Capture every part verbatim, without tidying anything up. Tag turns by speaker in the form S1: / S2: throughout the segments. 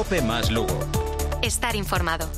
S1: COPE más Lugo.
S2: Estar informado.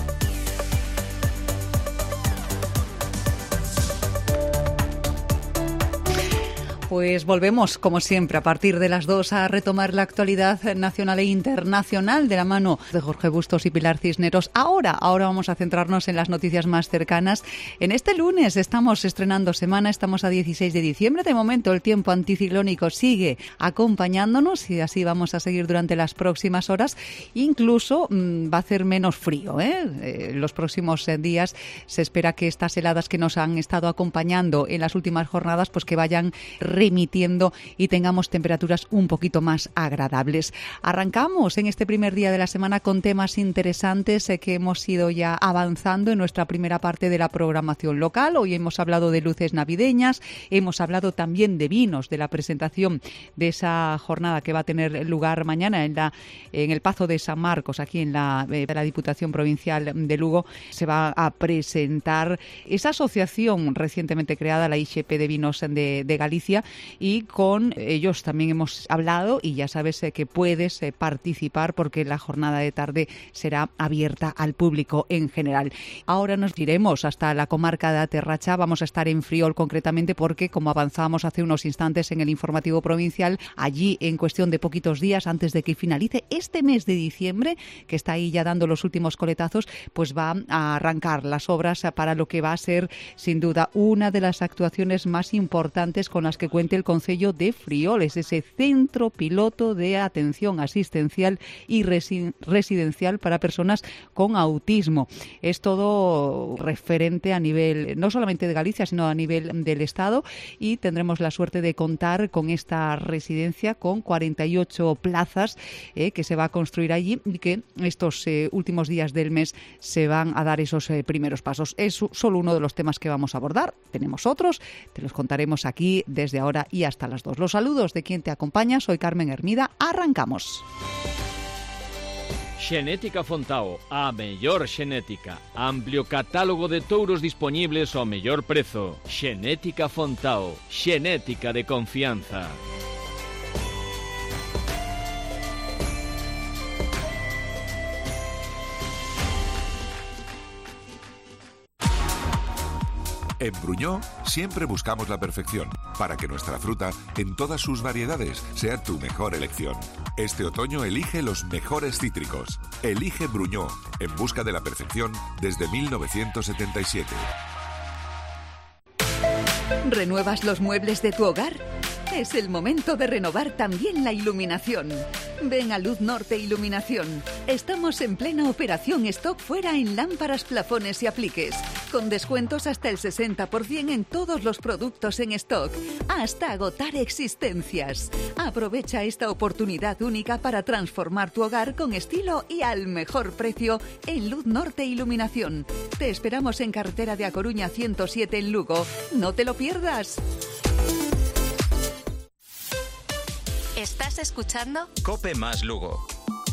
S3: Pues volvemos, como siempre, a partir de las dos a retomar la actualidad nacional e internacional de la mano de Jorge Bustos y Pilar Cisneros. Ahora, ahora vamos a centrarnos en las noticias más cercanas. En este lunes estamos estrenando semana, estamos a dieciséis de diciembre. De momento el tiempo anticiclónico sigue acompañándonos y así vamos a seguir durante las próximas horas. Incluso mmm, va a hacer menos frío, ¿eh? Eh, los próximos eh, días se espera que estas heladas que nos han estado acompañando en las últimas jornadas, pues que vayan remitiendo y tengamos temperaturas un poquito más agradables. Arrancamos en este primer día de la semana con temas interesantes eh, que hemos ido ya avanzando en nuestra primera parte de la programación local. Hoy hemos hablado de luces navideñas, hemos hablado también de vinos, de la presentación de esa jornada que va a tener lugar mañana en, la, en el Pazo de San Marcos, aquí en la, eh, la Diputación Provincial de Lugo. Se va a presentar esa asociación recientemente creada, la I X P de Vinos de, de Galicia, y con ellos también hemos hablado y ya sabes eh, que puedes eh, participar porque la jornada de tarde será abierta al público en general. Ahora nos iremos hasta la comarca de Aterracha, vamos a estar en Friol concretamente porque, como avanzábamos hace unos instantes en el informativo provincial, allí en cuestión de poquitos días antes de que finalice este mes de diciembre, que está ahí ya dando los últimos coletazos, pues va a arrancar las obras para lo que va a ser sin duda una de las actuaciones más importantes con las que cuenta el Concello de Friol, es ese centro piloto de atención asistencial y resi- residencial para personas con autismo. Es todo referente a nivel, no solamente de Galicia, sino a nivel del Estado, y tendremos la suerte de contar con esta residencia con cuarenta y ocho plazas eh, que se va a construir allí y que estos eh, últimos días del mes se van a dar esos eh, primeros pasos. Es solo uno de los temas que vamos a abordar. Tenemos otros, te los contaremos aquí desde ahora y hasta las dos. Los saludos de quien te acompaña, soy Carmen Hermida. Arrancamos.
S4: Xenética Fontao, a mellor xenética. Amplio catálogo de touros disponibles ao mellor prezo. Xenética Fontao, xenética de confianza.
S5: En Bruñó siempre buscamos la perfección, para que nuestra fruta, en todas sus variedades, sea tu mejor elección. Este otoño elige los mejores cítricos. Elige Bruñó, en busca de la perfección desde mil novecientos setenta y siete.
S6: ¿Renuevas los muebles de tu hogar? Es el momento de renovar también la iluminación. Ven a Luz Norte Iluminación. Estamos en plena operación stock fuera en lámparas, plafones y apliques, con descuentos hasta el sesenta por ciento en todos los productos en stock, hasta agotar existencias. Aprovecha esta oportunidad única para transformar tu hogar con estilo y al mejor precio en Luz Norte Iluminación. Te esperamos en carretera de A Coruña ciento siete en Lugo. ¡No te lo pierdas!
S2: ¿Estás escuchando?
S1: COPE más Lugo.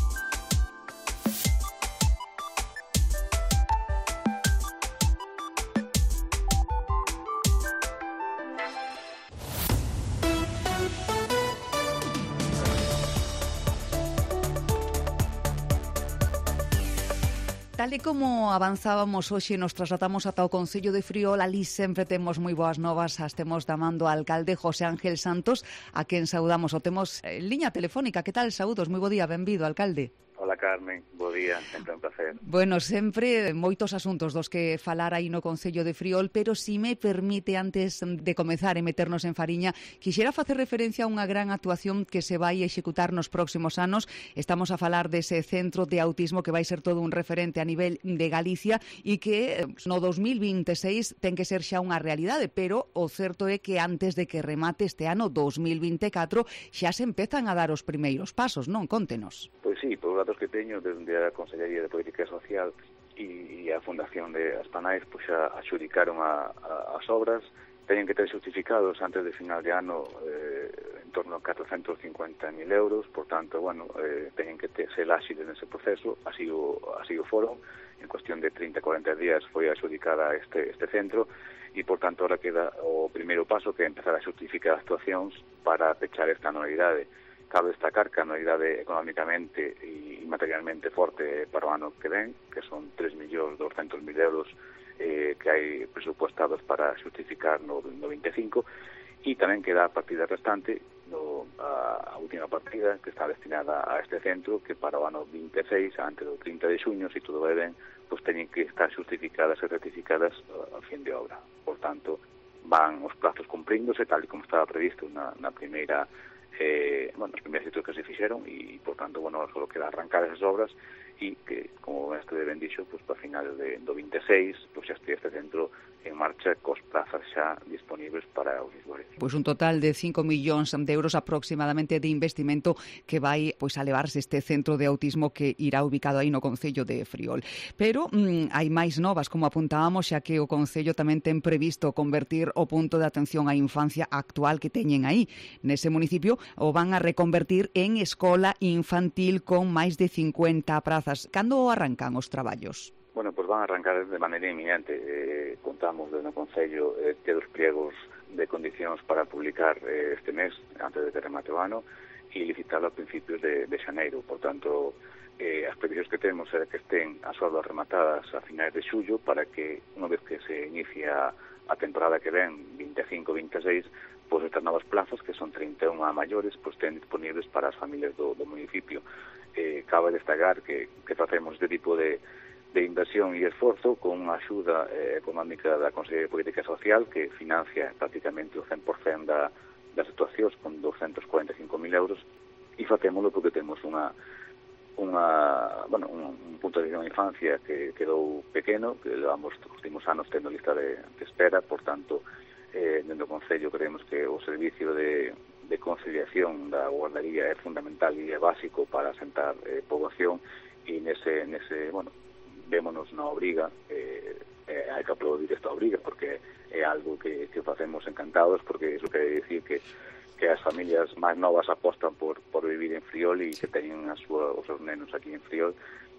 S3: Tal e como avanzábamos hoxe, nos trasladamos ata o Concello de Friol. Ali sempre temos moi boas novas. As temos da man do alcalde José Ángel Santos, a quen saudamos. O temos en liña telefónica. Que tal? Saúdos, moi bo día, benvido, alcalde.
S7: Hola, Carmen, bo día, sempre un placer.
S3: Bueno, sempre moitos asuntos dos que falar aí no Concello de Friol, pero si me permite, antes de comezar e meternos en fariña, quixera facer referencia a unha gran actuación que se vai executar nos próximos anos. Estamos a falar dese centro de autismo que vai ser todo un referente a nivel de Galicia e que no dos mil vinte e seis ten que ser xa unha realidade, pero o certo é que antes de que remate este ano dos mil vinte e catro xa se empezan a dar os primeiros pasos, non? Contenos.
S7: Pois sí, por datos que teño desde a Consellería de Política Social e a Fundación de Aspanais, pois xa adxudicaron a, a, as obras. Teñen que ter justificados antes de final de ano eh, en torno a catrocentos cincuenta mil euros, por tanto, bueno, eh, teñen que ter, ser áxiles nese proceso, así o, así o foron. En cuestión de trinta a cuarenta días foi adxudicada este, este centro e, por tanto, ahora queda o primeiro paso, que é empezar a justificar actuacións para pechar esta anualidade. Cabe destacar que a anualidade económicamente e materialmente forte para o ano que ven, que son tres millóns douscentos mil euros eh, que hai presupuestados para xustificar no, no vinte e cinco, e tamén queda a partida restante, no, a, a última partida que está destinada a este centro, que para o ano vinte e seis, antes do trinta de xuño, se tudo vai ben, pois teñen que estar xustificadas e ratificadas a fin de obra. Por tanto, van os plazos cumpríndose tal e como estaba previsto na, na primeira eh, bueno, as primeiras citas que se fixeron, e, por tanto, bueno, só queda arrancar esas obras e que, como este de ben dixo, pues, para final de, do vinte e seis, pues, xa este, este centro en marcha cos plazas xa disponibles para os usuarios.
S3: Pois un total de cinco millóns de euros aproximadamente de investimento que vai pois a levarse este centro de autismo que irá ubicado aí no concello de Friol. Pero mm, hai máis novas, como apuntábamos, xa que o concello tamén ten previsto convertir o punto de atención á infancia actual que teñen aí. Nese municipio o van a reconvertir en escola infantil con máis de cincuenta prazas. Cando arrancan os traballos?
S7: Bueno, pues van a arrancar de maneira inminente. Eh, contamos no Concello eh, ter os pliegos de condicións para publicar eh, este mes, antes de que remate o ano, e licitarlo a principios de, de xaneiro. Por tanto, eh, as previsións que temos é que estén as obras rematadas a finais de xullo para que, unha vez que se inicia a temporada que ven, vinte e cinco vinte e seis, pois estas novas plazas, que son trinta e un a maiores, pois estén disponibles para as familias do, do municipio. Eh, cabe destacar que, que facemos este tipo de de inversión e esforzo con unha axuda eh, económica da Consellería de Política Social que financia prácticamente o cen por cento da, das situacións con doscientos cuarenta e cinco mil euros, e facémolo porque temos unha unha, bueno, un, un punto de vista de infancia que quedou pequeno, que levamos os últimos anos tendo lista de, de espera. Por tanto, eh, dentro do Concello creemos que o servicio de, de conciliación da guardería é fundamental e é básico para asentar eh, poboación, e nese, nese, bueno, vémonos na obriga, eh, eh, hai que aplaudir esta obriga porque é algo que, que facemos encantados, porque iso quere dicir que, que as familias máis novas apostan por, por vivir en Friol e que teñen a súa, os seus nenos aquí en Friol,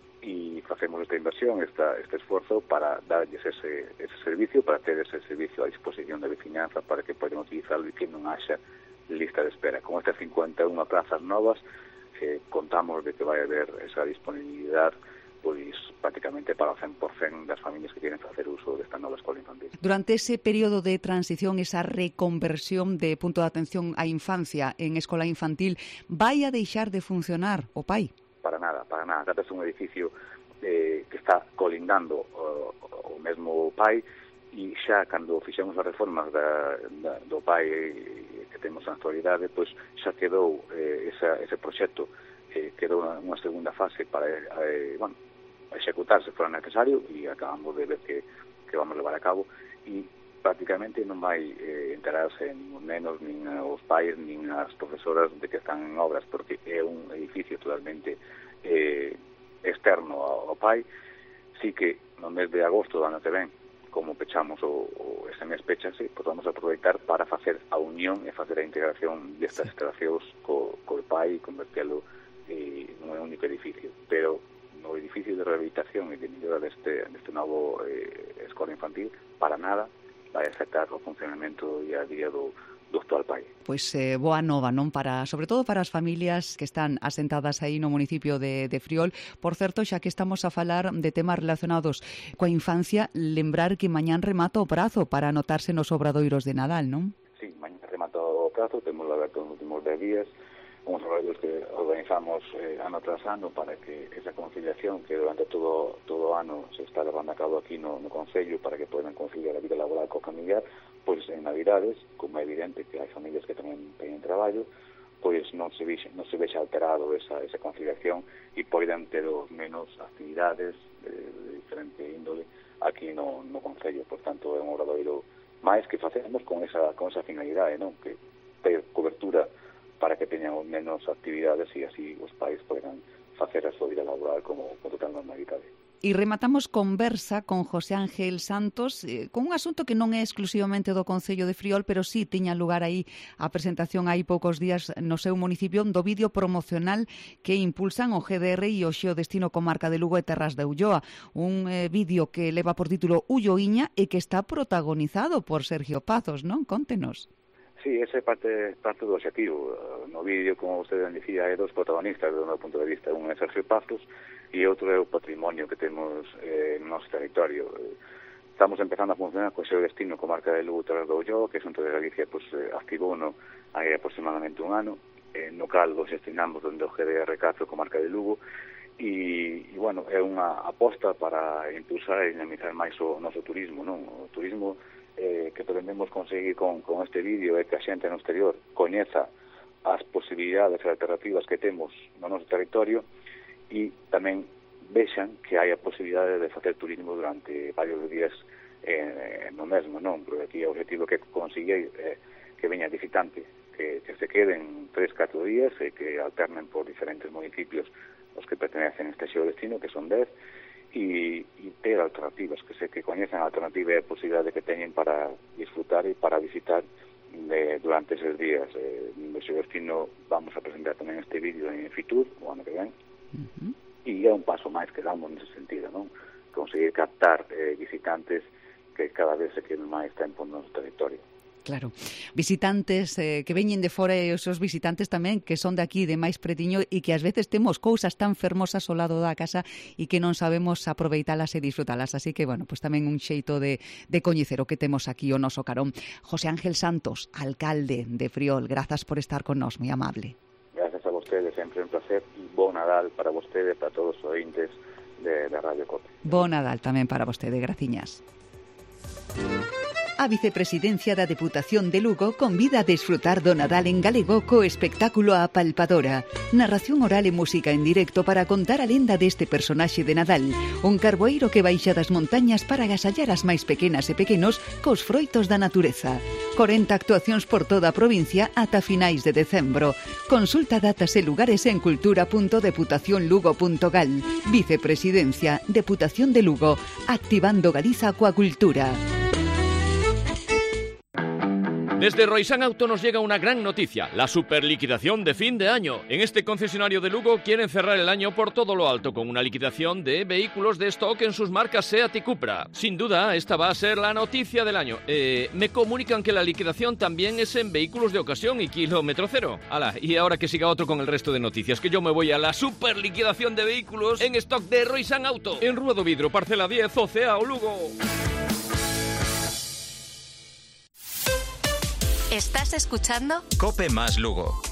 S7: e facemos esta inversión, esta, este esforzo para darlles ese, ese servicio, para ter ese servicio a disposición da veciñanza para que poden utilizarlo e que non haxa lista de espera. Con estas cincuenta e unha plazas novas eh, contamos de que vai haber esa disponibilidade pois prácticamente para o cen por cento das familias que queren facer uso desta nova escola infantil.
S3: Durante ese período de transición, esa reconversión de punto de atención á infancia en escola infantil, vai a deixar de funcionar o P A I?
S7: Para nada, para nada. Trata-se un edificio eh, que está colindando o, o mesmo P A I, e xa cando fixemos as reformas da, da, do P A I que temos na actualidade, pois xa quedou eh, esa, ese proxecto, eh, quedou unha, unha segunda fase para eh, bueno, executar se fora necesario, e acabamos de ver que, que vamos levar a cabo, e prácticamente non vai eh, enterarse nin os nenos, nin os pais, nin as profesoras de que están en obras, porque é un edificio totalmente eh, externo ao, ao P A I. Sí que no mes de agosto do ano que ven, como pechamos o, o ese mes pechase, pois vamos a aproveitar para facer a unión e facer a integración destas instalacións co, co P A I e convertelo eh, nun único edificio. Pero no edificio de rehabilitación e de mellora deste, deste novo eh, escola infantil, para nada vai afectar o funcionamento e a día do, do actual P A I.
S3: Pois eh, boa nova, non? Para, sobre todo para as familias que están asentadas aí no municipio de, de Friol. Por certo, xa que estamos a falar de temas relacionados coa infancia, lembrar que mañán remata o prazo para anotarse nos obradoiros de Nadal, non?
S7: Sí, mañán remata o prazo, temos aberto nos últimos dez días, uns horarios que organizamos eh, ano tras ano para que esa conciliación que durante todo todo o ano se está levando a cabo aquí no, no Concello, para que podan conciliar a vida laboral co familiar, pois en Navidades, como é evidente que hai familias que tamén teñen traballo, pois non se vexe, non se vexe alterado esa, esa conciliación e poidan ter os menos actividades de, de diferente índole aquí no, no Concello. Por tanto, é un obradoiro máis que facemos con esa, con esa finalidade, non? Que ter cobertura para que teñan menos actividades e así os pais poderán facer a súa vida laboral como con total normalidade.
S3: E rematamos conversa con José Ángel Santos eh, con un asunto que non é exclusivamente do Concello de Friol, pero sí tiña lugar aí a presentación hai poucos días no seu municipio do vídeo promocional que impulsan o G D R e o Xeodestino Comarca de Lugo e Terras de Ulloa. Un eh, vídeo que leva por título Ulloiña e que está protagonizado por Sergio Pazos, non? Contenos.
S7: Sí, ese é parte, parte do objetivo. No vídeo, como vostede dicía, hai dos protagonistas do meu punto de vista. Un é Sergio Pazos e outro é o patrimonio que temos eh, no noso territorio. Estamos empezando a funcionar co seu destino comarca de Lugo Terras do Ulló, que é Xunta de Galicia pues, eh, activou no hai aproximadamente un ano, eh, no cal o gestionamos donde o G D R catro comarca de Lugo, e, e bueno, é unha aposta para impulsar e dinamizar máis o noso turismo, non? O turismo eh, que pretendemos conseguir con, con este vídeo é que a xente no exterior coñeza as posibilidades e alternativas que temos no noso territorio e tamén vexan que hai a posibilidade de facer turismo durante varios días eh, no mesmo, non? Porque aquí o objetivo que conseguir é eh, que veña visitante, que, que se queden tres, catro días e que alternen por diferentes municipios os que pertenecen a este xeo destino, que son dez, e, e ter alternativas, que se que coñecen a alternativa e a posibilidade que teñen para disfrutar e para visitar de, durante eses días. Eh, no xeo destino vamos a presentar tamén este vídeo en Fitur, o ano que ven, uh-huh. E é un paso máis que damos nese sentido, non? Conseguir captar eh, visitantes que cada vez se queden máis tempo no noso territorio.
S3: Claro, visitantes eh, que veñen de fora e esos visitantes tamén que son de aquí, de máis pretiño, e que ás veces temos cousas tan fermosas ao lado da casa e que non sabemos aproveitalas e disfrutalas. Así que, bueno, pues tamén un xeito de, de coñecer o que temos aquí o noso carón. José Ángel Santos, alcalde de Friol, grazas por estar con nós, moi amable.
S7: Gracias a vostedes, sempre un placer, e bo Nadal para vostedes, para todos os ointes de, de Radio Cope.
S3: Bo Nadal tamén para vostede, graciñas.
S6: A Vicepresidencia da Deputación de Lugo convida a desfrutar do Nadal en galego co espectáculo A Palpadora. Narración oral e música en directo para contar a lenda deste personaxe de Nadal, un carboeiro que baixa das montañas para agasallar as máis pequenas e pequenos cos froitos da natureza. corenta actuacións por toda a provincia ata finais de decembro. Consulta datas e lugares en cultura punto deputación lugo punto gal. Vicepresidencia, Deputación de Lugo, activando Galiza coa cultura.
S4: Desde Roisán Auto nos llega una gran noticia, la superliquidación de fin de año. En este concesionario de Lugo quieren cerrar el año por todo lo alto con una liquidación de vehículos de stock en sus marcas SEAT y Cupra. Sin duda, esta va a ser la noticia del año. Eh, me comunican que la liquidación también es en vehículos de ocasión y kilómetro cero. Ala, y ahora que siga otro con el resto de noticias, que yo me voy a la superliquidación de vehículos en stock de Roisán Auto. En Rúa do Vidro, parcela diez, Oceao, Lugo.
S2: ¿Estás escuchando?
S1: Cope más Lugo.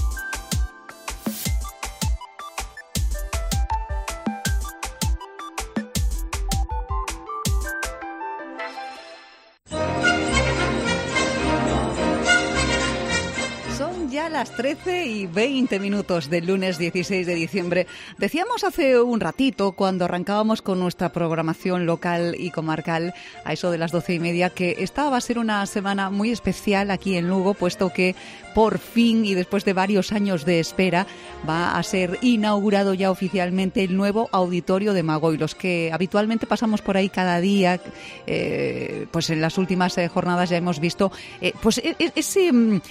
S3: Ya las trece y veinte minutos del lunes dieciséis de diciembre. Decíamos hace un ratito, cuando arrancábamos con nuestra programación local y comarcal, a eso de las doce y media, que esta va a ser una semana muy especial aquí en Lugo, puesto que por fin y después de varios años de espera va a ser inaugurado ya oficialmente el nuevo auditorio de Magoi. Los que habitualmente pasamos por ahí cada día, eh, pues en las últimas eh, jornadas ya hemos visto eh, pues ese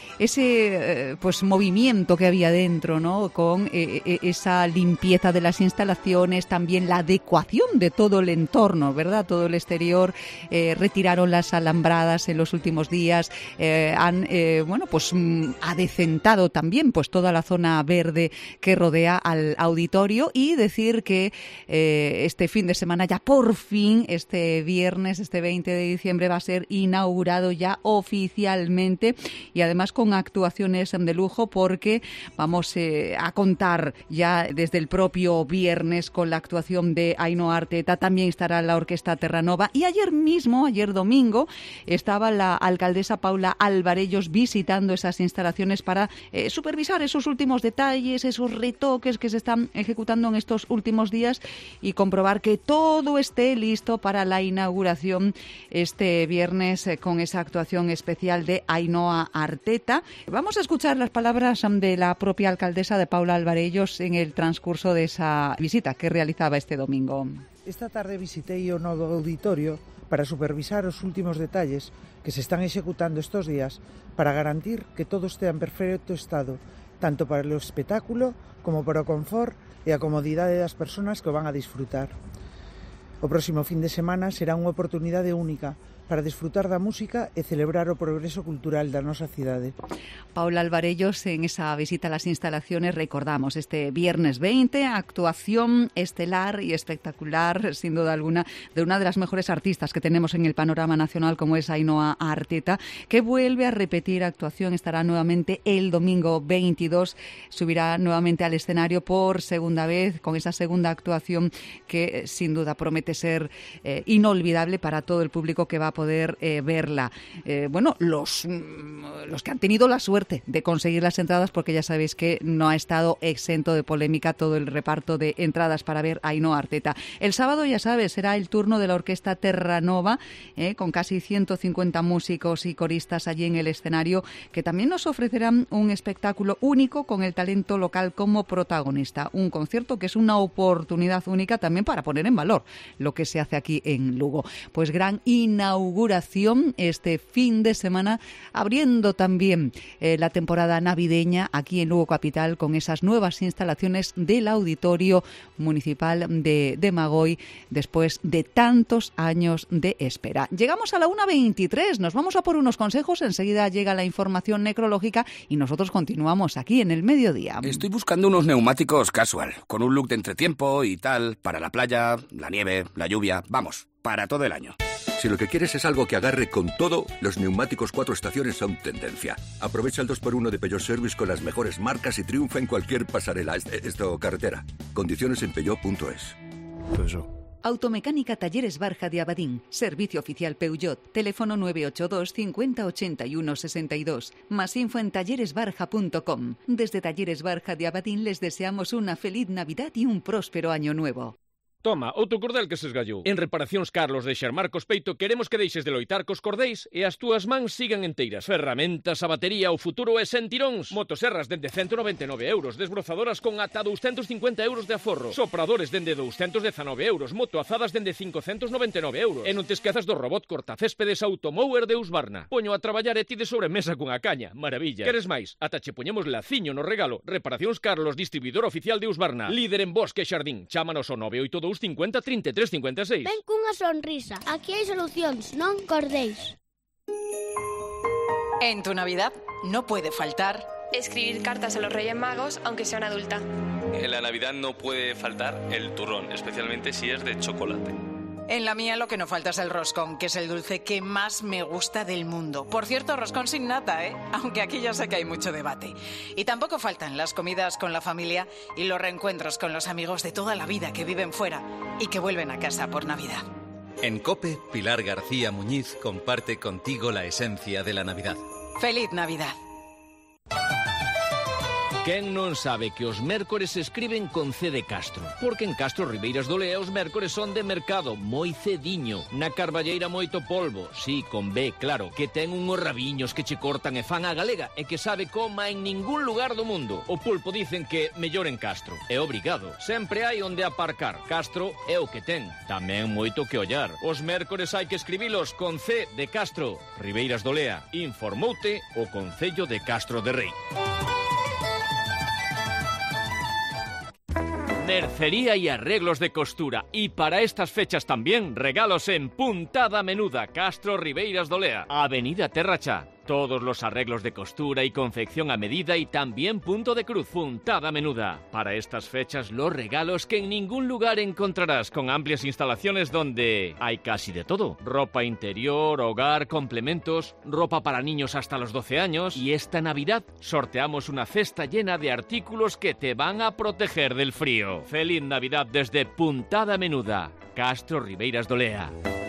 S3: ese eh, pues movimiento que había dentro, ¿no? Con eh, esa limpieza de las instalaciones, también la adecuación de todo el entorno, ¿verdad? Todo el exterior, eh, retiraron las alambradas en los últimos días, eh, han eh, bueno pues adecentado también pues toda la zona verde que rodea al auditorio, y decir que eh, este fin de semana ya por fin, este viernes, este veinte de diciembre, va a ser inaugurado ya oficialmente, y además con actuaciones de lujo, porque vamos eh, a contar ya desde el propio viernes con la actuación de Ainhoa Arteta. También estará la Orquesta Terranova, y ayer mismo, ayer domingo, estaba la alcaldesa Paula Alvarellos visitando esas instalaciones para eh, supervisar esos últimos detalles, esos retoques que se están ejecutando en estos últimos días, y comprobar que todo esté listo para la inauguración este viernes eh, con esa actuación especial de Ainhoa Arteta. Vamos a escuchar las palabras de la propia alcaldesa, de Paula Alvarellos, en el transcurso de esa visita que realizaba este domingo.
S8: Esta tarde visitei o novo auditorio para supervisar os últimos detalles que se están executando estos días para garantir que todo estea en perfecto estado, tanto para o espectáculo como para o confort e a comodidade das persoas que o van a disfrutar. O próximo fin de semana será unha oportunidade única para desfrutar da música e celebrar o progreso cultural da nosa cidade.
S3: Paula Alvarellos, en esa visita a las instalaciones, recordamos este viernes veinte, actuación estelar y espectacular, sin duda alguna, de una de las mejores artistas que tenemos en el panorama nacional, como es Ainhoa Arteta, que vuelve a repetir actuación, estará nuevamente el domingo veintidós, subirá nuevamente al escenario por segunda vez, con esa segunda actuación que sin duda promete ser eh, inolvidable para todo el público que va a poder eh, verla. Eh, bueno, los, los que han tenido la suerte de conseguir las entradas, porque ya sabéis que no ha estado exento de polémica todo el reparto de entradas para ver a Ainhoa Arteta. El sábado, ya sabes, será el turno de la Orquesta Terranova, eh, con casi ciento cincuenta músicos y coristas allí en el escenario, que también nos ofrecerán un espectáculo único con el talento local como protagonista. Un concierto que es una oportunidad única también para poner en valor lo que se hace aquí en Lugo. Pues gran inauguración este fin de semana, abriendo también eh, la temporada navideña aquí en Lugo Capital con esas nuevas instalaciones del Auditorio Municipal de, de Magoy, después de tantos años de espera. Llegamos a la una veintitrés, nos vamos a por unos consejos, enseguida llega la información necrológica y nosotros continuamos aquí en el mediodía.
S9: Estoy buscando unos neumáticos casual, con un look de entretiempo y tal, para la playa, la nieve, la lluvia, vamos, para todo el año.
S10: Si lo que quieres es algo que agarre con todo, los neumáticos cuatro estaciones son tendencia. Aprovecha el dos por uno de Peugeot Service con las mejores marcas y triunfa en cualquier pasarela, esto, carretera. Condiciones en peugeot punto es.
S6: Peugeot. Automecánica Talleres Barja de Abadín. Servicio oficial Peugeot. Teléfono nueve ocho dos cincuenta ochenta y uno sesenta y dos. Más info en talleres barja punto com. Desde Talleres Barja de Abadín les deseamos una feliz Navidad y un próspero año nuevo.
S4: Toma, outro cordel que se esgallou. En Reparacións Carlos de Xermarcos Peito queremos que deixes de loitar cos cordéis e as túas mans sigan enteiras. Ferramentas, a batería, o futuro é sen tiróns. Motoserras dende ciento noventa e nove euros, desbrozadoras con ata douscentos cincuenta euros de aforro, sopradores dende douscentos dezanove euros, motoazadas dende cincocentos noventa e nove euros. E non te esquezas do robot cortacéspedes Automower de Husqvarna. Poño a traballar e ti de sobremesa cunha caña. Maravilla. Queres máis? Ata che poñemos laciño no regalo. Reparacións Carlos, distribuidor oficial de Husqvarna. Líder en bosque e xardín. Chámanos ao nove oito dous cincuenta treinta e tres cincuenta e seis.
S11: Ven cunha sonrisa. Aquí hai solucións, non cordéis.
S12: En tu Navidad no puede faltar
S13: escribir cartas a los Reyes Magos, aunque sea una adulta.
S14: En la Navidad no puede faltar el turrón, especialmente si es de chocolate.
S12: En la mía lo que no falta es el roscón, que es el dulce que más me gusta del mundo. Por cierto, roscón sin nata, ¿eh? Aunque aquí ya sé que hay mucho debate. Y tampoco faltan las comidas con la familia y los reencuentros con los amigos de toda la vida que viven fuera y que vuelven a casa por Navidad.
S1: En COPE, Pilar García Muñiz comparte contigo la esencia de la Navidad.
S12: ¡Feliz Navidad!
S4: Quen non sabe que os mércores se escriben con C de Castro? Porque en Castro Ribeiras do Lea os mércores son de mercado, moi cediño. Na Carballeira moito polvo, sí, con B, claro, que ten unhos rabiños que che cortan e fan a galega e que sabe coma en ningún lugar do mundo. O pulpo dicen que mellor en Castro. É obrigado. Sempre hai onde aparcar. Castro é o que ten. Tamén moito que ollar. Os mércores hai que escribilos con C de Castro. Ribeiras do Lea. Informoute o Concello de Castro de Rei. Mercería y arreglos de costura. Y para estas fechas también, regalos en Puntada Menuda, Castro Ribeiras do Lea, Avenida Terrachá. Todos los arreglos de costura y confección a medida y también punto de cruz. Puntada Menuda. Para estas fechas, los regalos que en ningún lugar encontrarás, con amplias instalaciones donde hay casi de todo. Ropa interior, hogar, complementos, ropa para niños hasta los doce años. Y esta Navidad sorteamos una cesta llena de artículos que te van a proteger del frío. Feliz Navidad desde Puntada Menuda, Castro Ribeiras do Lea.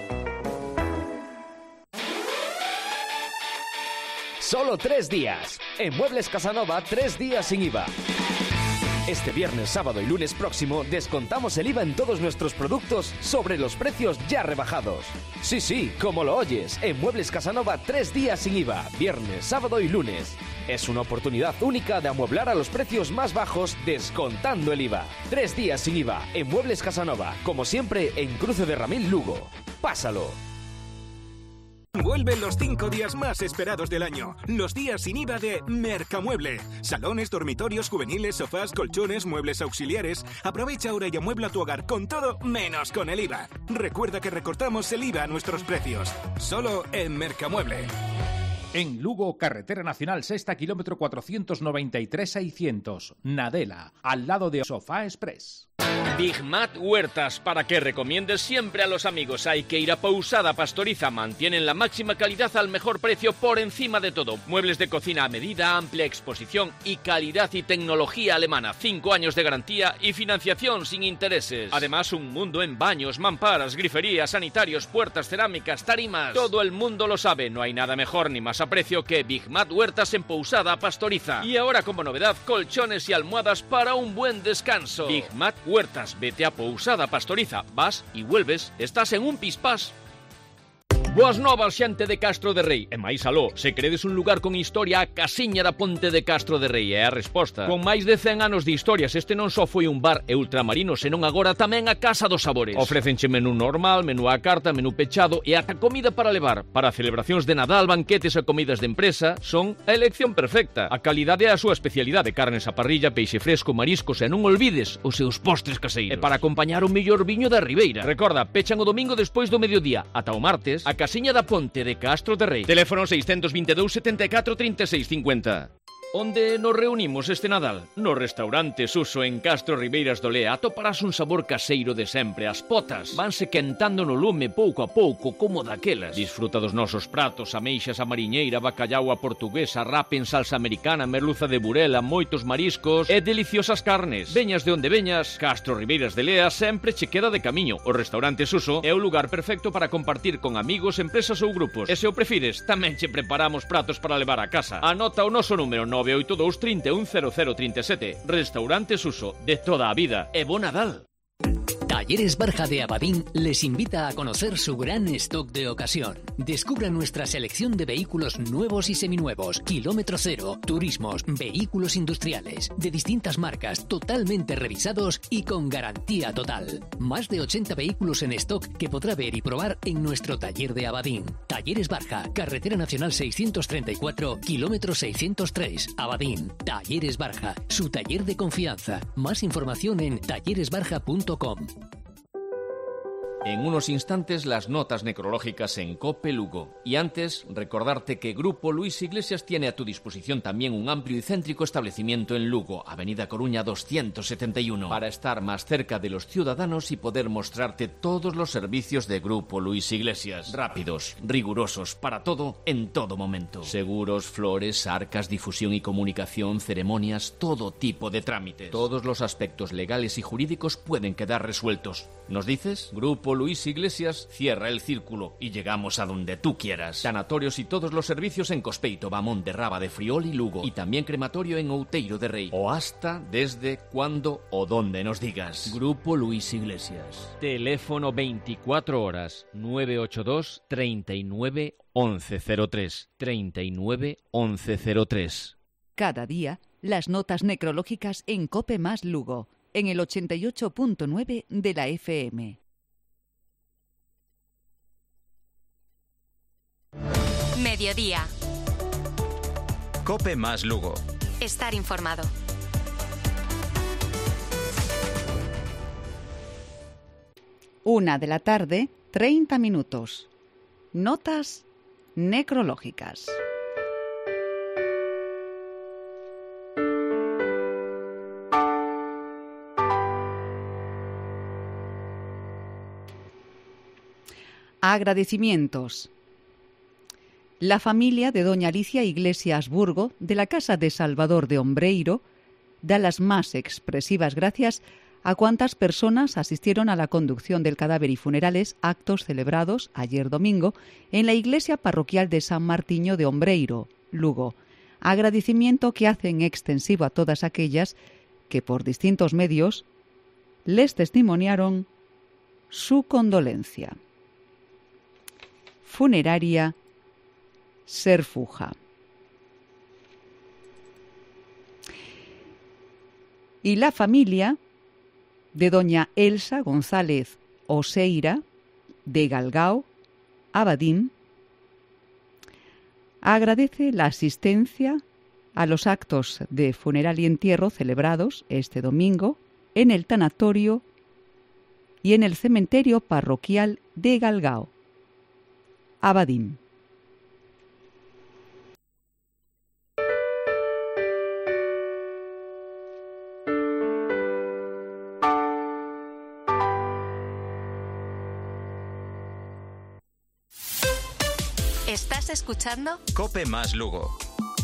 S15: Solo tres días. En Muebles Casanova, tres días sin I V A. Este viernes, sábado y lunes próximo descontamos el I V A en todos nuestros productos sobre los precios ya rebajados. Sí, sí, como lo oyes, en Muebles Casanova, tres días sin I V A, viernes, sábado y lunes. Es una oportunidad única de amueblar a los precios más bajos descontando el I V A. Tres días sin I V A en Muebles Casanova, como siempre en Cruce de Ramil, Lugo. ¡Pásalo!
S16: Vuelven los cinco días más esperados del año. Los días sin I V A de Mercamueble. Salones, dormitorios, juveniles, sofás, colchones, muebles auxiliares. Aprovecha ahora y amuebla tu hogar con todo menos con el I V A. Recuerda que recortamos el I V A a nuestros precios. Solo en Mercamueble.
S17: En Lugo, carretera nacional sexta, kilómetro cuatrocientos noventa y tres seiscientos. Nadela, al lado de Sofá Express.
S4: Big Mat Huertas, para que recomiendes siempre a los amigos. Hay que ir a Pousada Pastoriza. Mantienen la máxima calidad al mejor precio por encima de todo. Muebles de cocina a medida, amplia exposición y calidad y tecnología alemana. Cinco años de garantía y financiación sin intereses. Además, un mundo en baños, mamparas, griferías, sanitarios, puertas, cerámicas, tarimas. Todo el mundo lo sabe. No hay nada mejor ni más a precio que Big Mat Huertas en Pousada Pastoriza. Y ahora, como novedad, colchones y almohadas para un buen descanso. Big Mat Huertas. Vete a Pousada Pastoriza, vas y vuelves, estás en un pispás. Boas novas, xente de Castro de Rei. E máis aló, se credes un lugar con historia, a Casiña da Ponte de Castro de Rei é a resposta. Con máis de cen anos de historias, este non só foi un bar e ultramarino, senón agora tamén a Casa dos Sabores. Ofrécenche menú normal, menú á carta, menú pechado e ata comida para levar. Para celebracións de Nadal, banquetes e comidas de empresa, son a elección perfecta. A calidade é a súa especialidade, carnes a parrilla, peixe fresco, mariscos e non olvides os seus postres caseiros. E para acompañar o mellor viño da Ribeira. Recorda, pechan o domingo despois do mediodía. Ata o martes, a Casiña da Ponte de Castro de Rei. Teléfono seiscentos veintidós, setenta e catro, trinta e seis cincuenta. Onde nos reunimos este Nadal? No restaurante Suso en Castro Ribeiras do Lea atoparás un sabor caseiro de sempre. As potas vanse quentando no lume pouco a pouco como daquelas. Disfruta dos nosos pratos, ameixas a mariñeira, bacallau a portuguesa, rap en salsa americana, merluza de burela, moitos mariscos e deliciosas carnes. Veñas de onde veñas, Castro Ribeiras de Lea sempre che queda de camiño. O restaurante Suso é o lugar perfecto para compartir con amigos, empresas ou grupos. E se o prefires, tamén che preparamos pratos para levar a casa. Anota o noso número nove oito dous, trinta e un, cero cero trinta e sete. Restaurante Suso, de toda a vida. E bo Nadal.
S18: Talleres Barja de Abadín les invita a conocer su gran stock de ocasión. Descubra nuestra selección de vehículos nuevos y seminuevos, kilómetro cero, turismos, vehículos industriales, de distintas marcas, totalmente revisados y con garantía total. Más de ochenta vehículos en stock que podrá ver y probar en nuestro taller de Abadín. Talleres Barja, carretera nacional seiscientos treinta y cuatro, kilómetro seiscientos tres, Abadín. Talleres Barja, su taller de confianza. Más información en talleres barja punto com.
S4: En unos instantes las notas necrológicas en COPE Lugo. Y antes, recordarte que Grupo Luis Iglesias tiene a tu disposición también un amplio y céntrico establecimiento en Lugo, Avenida Coruña doscientos setenta y uno, para estar más cerca de los ciudadanos y poder mostrarte todos los servicios de Grupo Luis Iglesias. Rápidos, rigurosos, para todo, en todo momento. Seguros, flores, arcas, difusión y comunicación, ceremonias, todo tipo de trámites. Todos los aspectos legales y jurídicos pueden quedar resueltos. ¿Nos dices? Grupo Luis Iglesias cierra el círculo y llegamos a donde tú quieras. Sanatorios y todos los servicios en Cospeito, Bamón de Raba de Friol y Lugo. Y también crematorio en Outeiro de Rei. O hasta, desde, cuando o donde nos digas. Grupo Luis Iglesias. Teléfono veinticuatro horas nueve ocho dos, treinta y nueve, once cero tres. treinta y nueve, once cero tres.
S6: Cada día, las notas necrológicas en COPE más Lugo, en el ochenta y ocho punto nueve de la F M.
S2: Mediodía.
S1: COPE más Lugo.
S2: Estar informado.
S6: Una de la tarde, treinta minutos. Notas necrológicas. Agradecimientos. La familia de doña Alicia Iglesias Burgo, de la Casa de Salvador de Ombreiro, da las más expresivas gracias a cuantas personas asistieron a la conducción del cadáver y funerales, actos celebrados ayer domingo en la iglesia parroquial de San Martiño de Ombreiro, Lugo. Agradecimiento que hacen extensivo a todas aquellas que por distintos medios les testimoniaron su condolencia. Funeraria Serfuja. Y la familia de doña Elsa González Oseira, de Galgao, Abadín,
S3: agradece la asistencia a los actos de funeral y entierro celebrados este domingo en el tanatorio y en el cementerio parroquial de Galgao, Abadín.
S2: ¿Estás escuchando?
S1: Cope más Lugo.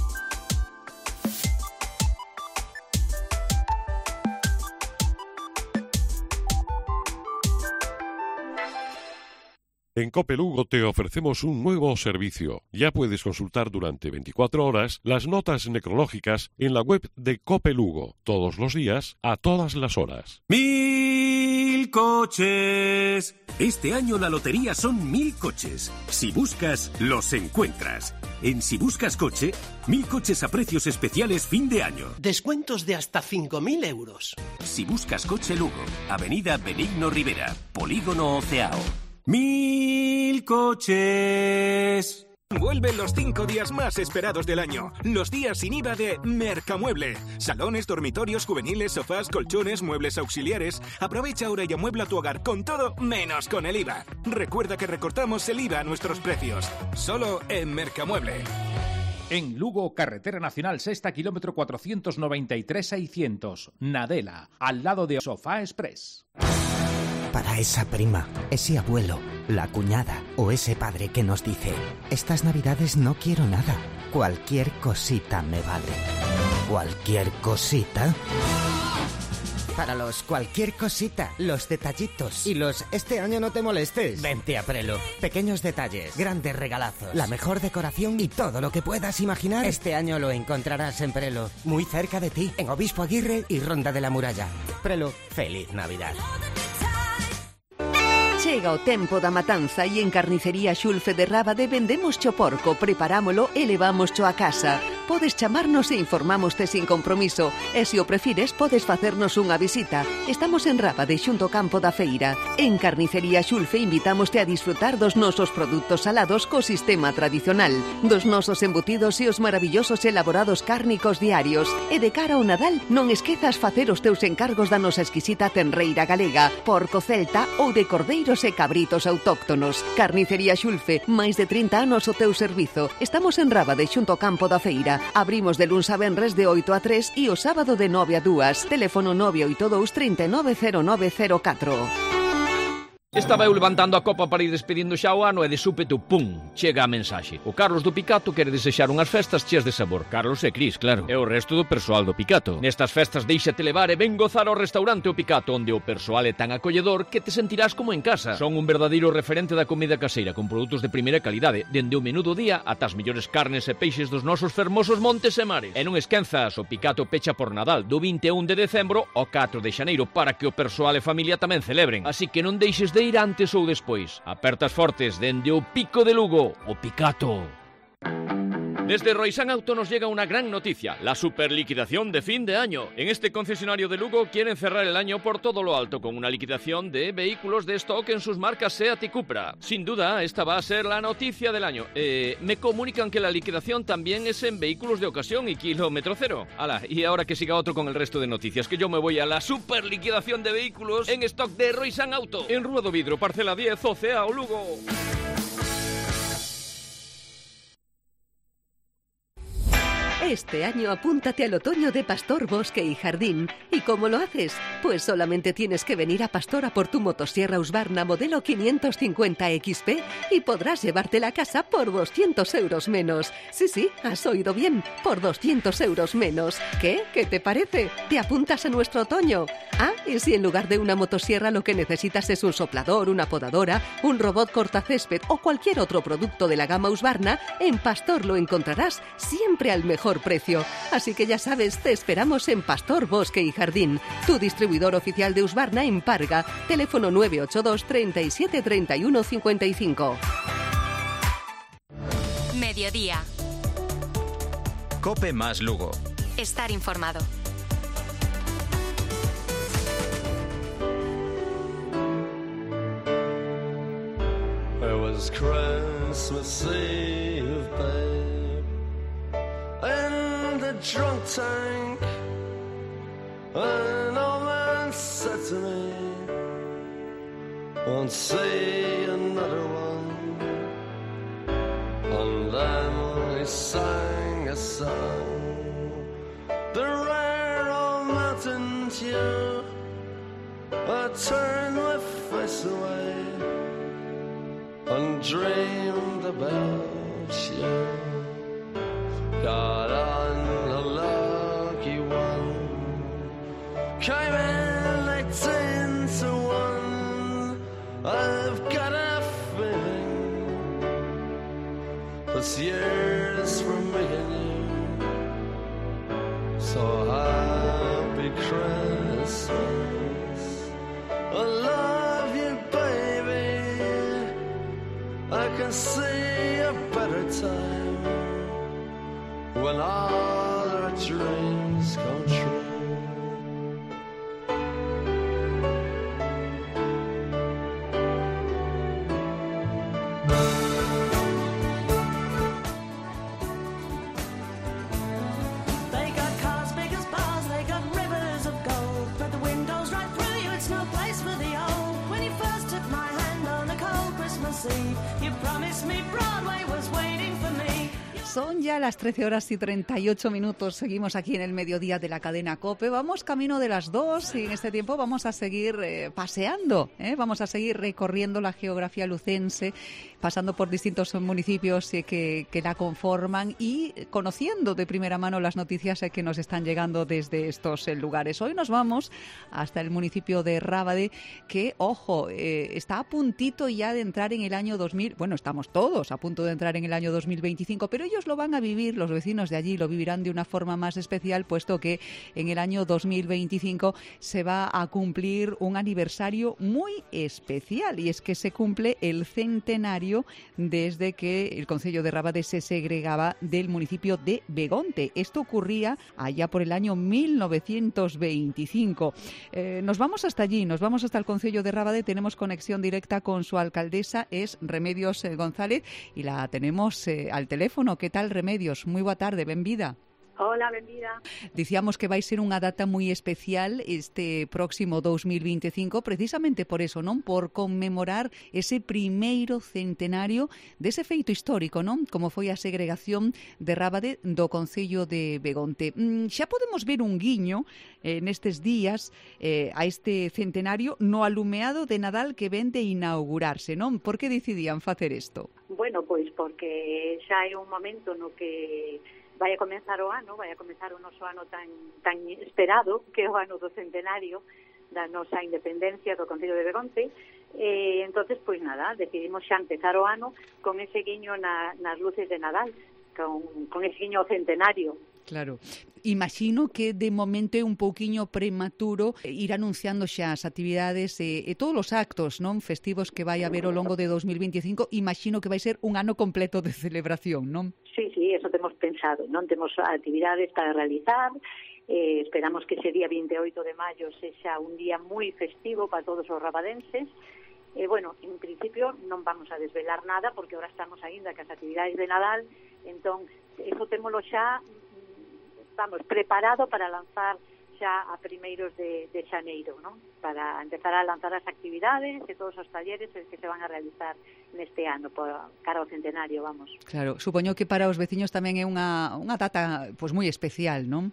S19: En Cope Lugo te ofrecemos un nuevo servicio. Ya puedes consultar durante veinticuatro horas las notas necrológicas en la web de Cope Lugo, todos los días, a todas las horas.
S20: ¡Mil coches! Este año la lotería son mil coches. Si buscas, los encuentras. En Si Buscas Coche, mil coches a precios especiales fin de año.
S21: Descuentos de hasta cinco mil euros.
S20: Si Buscas Coche Lugo, Avenida Benigno Rivera, Polígono Oceao. ¡Mil coches!
S16: Vuelven los cinco días más esperados del año. Los días sin I V A de Mercamueble. Salones, dormitorios, juveniles, sofás, colchones, muebles auxiliares. Aprovecha ahora y amuebla tu hogar con todo menos con el I V A. Recuerda que recortamos el I V A a nuestros precios. Solo en Mercamueble.
S17: En Lugo, carretera nacional sexta, kilómetro cuatrocientos noventa y tres seiscientos. Nadela, al lado de Sofá Express.
S22: Para esa prima, ese abuelo, la cuñada o ese padre que nos dice: estas navidades no quiero nada, cualquier cosita me vale. ¿Cualquier cosita? Para los cualquier cosita, los detallitos y los este año no te molestes. Vente a Prelo. Pequeños detalles, grandes regalazos, la mejor decoración y todo lo que puedas imaginar. Este año lo encontrarás en Prelo, muy cerca de ti, en Obispo Aguirre y Ronda de la Muralla. Prelo, feliz Navidad.
S6: Chega o tempo da matanza e en Carnicería Xulfe de Rábade vendemos cho porco, preparámolo e levámoscho a casa. Podes chamarnos e informámoste sin compromiso e se o prefires podes facernos unha visita. Estamos en Rábade xunto ao campo da feira. En Carnicería Xulfe invitámoste a disfrutar dos nosos produtos salados co sistema tradicional, dos nosos embutidos e os maravillosos elaborados cárnicos diarios. E de cara ao Nadal non esquezas facer os teus encargos da nosa exquisita tenreira galega, porco celta ou de cordeiro e cabritos autóctonos. Carnicería Xulfe, máis de trinta anos o teu servizo. Estamos en Rábade xunto ao campo da feira. Abrimos de luns a venres de oito a tres e o sábado de nove a dúas. Teléfono nove oito dous, trinta e nove, cero nove cero catro.
S4: Estaba eu levantando a copa para ir despedindo xa o ano e de súpeto, pum, chega a mensaxe. O Carlos do Picato quere desexar unhas festas cheas de sabor. Carlos e Cris, claro. E o resto do persoal do Picato. Nestas festas déixate levar e ven gozar ao restaurante O Picato, onde o persoal é tan acolledor que te sentirás como en casa. Son un verdadeiro referente da comida caseira, con produtos de primeira calidade, dende o menú do día ata as mellores carnes e peixes dos nosos fermosos montes e mares. E non esquenzas, o Picato pecha por Nadal, do vinte e un de decembro ao catro de xaneiro, para que o persoal e familia tamén celebren. Así que non deixes de ir antes ou despois. Apertas fortes dende o Pico de Lugo, o Picato. Desde Roisán Auto nos llega una gran noticia, la superliquidación de fin de año. En este concesionario de Lugo quieren cerrar el año por todo lo alto con una liquidación de vehículos de stock en sus marcas SEAT y Cupra. Sin duda, esta va a ser la noticia del año. Eh, me comunican que la liquidación también es en vehículos de ocasión y kilómetro cero. Ala, y ahora que siga otro con el resto de noticias, que yo me voy a la superliquidación de vehículos en stock de Roisán Auto. En Rúa do Vidro, parcela diez, Oceao, Lugo.
S6: Este año apúntate al otoño de Pastor Bosque y Jardín. ¿Y cómo lo haces? Pues solamente tienes que venir a Pastor a por tu motosierra Husqvarna modelo quinientos cincuenta equis pe y podrás llevártela a casa por doscientos euros menos. Sí, sí, has oído bien, por doscientos euros menos. ¿Qué? ¿Qué te parece? ¿Te apuntas a nuestro otoño? Ah, y si en lugar de una motosierra lo que necesitas es un soplador, una podadora, un robot cortacésped o cualquier otro producto de la gama Husqvarna, en Pastor lo encontrarás siempre al mejor precio. Así que ya sabes, te esperamos en Pastor Bosque y Jardín, tu distribuidor oficial de Husqvarna en Parga. Teléfono nueve ocho dos, treinta y siete, treinta y uno, cincuenta y cinco.
S2: Mediodía.
S1: Cope más Lugo.
S2: Estar informado.
S23: There was Christmas Eve, babe.
S5: drunk tank. An old man said to me, won't see another one. And then he sang a song, the rare old mountain tune. I turned my face away and dreamed about you. Got on a lucky one, came in eighteen to one. I've got a feeling this year's for me and you. So happy Christmas, I love you, baby. I can see a better time when all our dreams come true.
S7: They got cars big as bars, they got rivers of gold, but the windows right through you, it's no place for the old. When you first took my hand on a cold Christmas Eve, you promised me Broadway was waiting for me.
S3: Son ya las trece horas y treinta y ocho minutos. Seguimos aquí en el mediodía de la cadena COPE. Vamos camino de las dos y en este tiempo vamos a seguir eh, paseando. ¿eh? Vamos a seguir recorriendo la geografía lucense, pasando por distintos municipios eh, que, que la conforman y conociendo de primera mano las noticias eh, que nos están llegando desde estos eh, lugares. Hoy nos vamos hasta el municipio de Rábade, que, ojo, eh, está a puntito ya de entrar en el año dos mil. Bueno, estamos todos a punto de entrar en el año dos mil veinticinco, pero ellos lo van a vivir, los vecinos de allí lo vivirán de una forma más especial, puesto que en el año dos mil veinticinco se va a cumplir un aniversario muy especial, y es que se cumple el centenario desde que el concello de Rábade se segregaba del municipio de Begonte. Esto ocurría allá por el año mil novecientos veinticinco. Eh, nos vamos hasta allí, nos vamos hasta el concello de Rábade, tenemos conexión directa con su alcaldesa, es Remedios eh, González, y la tenemos eh, al teléfono. ¿Qué tal, Remedios? Muy boa tarde, benvida.
S23: Hola, benvida.
S3: Dicíamos que vai ser unha data moi especial este próximo dos mil veinticinco, precisamente por eso, non? Por conmemorar ese primeiro centenario dese feito histórico, non? Como foi a segregación de Rábade do concello de Begonte. Mm, xa podemos ver un guiño eh, nestes días eh, a este centenario no alumeado de Nadal que ven de inaugurarse, non? Por que decidían facer isto?
S23: Bueno, pois porque xa é un momento no que vai a comenzar o ano, vai a comenzar o noso ano tan tan esperado, que é o ano do centenario da nosa independencia do concello de Begonte. Eh, entonces, pois nada, decidimos xa empezar o ano con ese guiño na, nas luces de Nadal, con, con ese guiño centenario.
S3: Claro. Imagino que de momento é un pouquiño prematuro ir anunciando xa as actividades e, e todos os actos non festivos que vai haber ao longo de dos mil veinticinco. Imagino que vai ser un ano completo de celebración, non?
S23: Sí, sí, eso temos pensado, non? Temos actividades para realizar. Eh, esperamos que ese día veintioito de maio sexa un día moi festivo para todos os rabadenses. Eh, bueno, en principio non vamos a desvelar nada porque ahora estamos aínda que as actividades de Nadal, entón, eso témolo xa, vamos, preparado para lanzar xa a primeiros de, de xaneiro, non? Para empezar a lanzar as actividades e todos os talleres que se van a realizar neste ano, por cara ao centenario, vamos.
S3: Claro, supoño que para os veciños tamén é unha, unha data pois moi especial, non?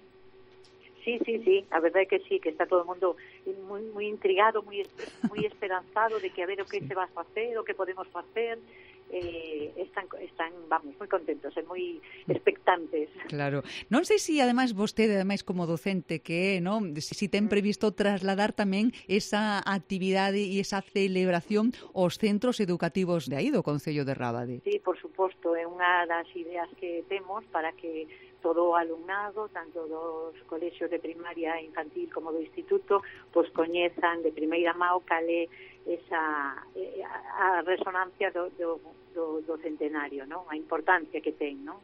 S23: Sí, sí, sí, a verdade é que sí, que está todo o mundo moi, moi intrigado, moi, moi esperanzado de que a ver o que se va a facer, o que podemos facer. Eh, están, están, vamos, moi contentos e moi expectantes.
S3: Claro. Non sei se, ademais, vostede, ademais, como docente que é, non? Se si ten previsto trasladar tamén esa actividade e esa celebración aos centros educativos de aí, do concello de Rábade.
S23: Sí, por suposto, é unha das ideas que temos para que todo o alumnado, tanto dos colexios de primaria e infantil como do instituto, pois coñezan de primeira mão cal é esa a resonancia do, do, do, do centenario, non? A importancia que ten, non?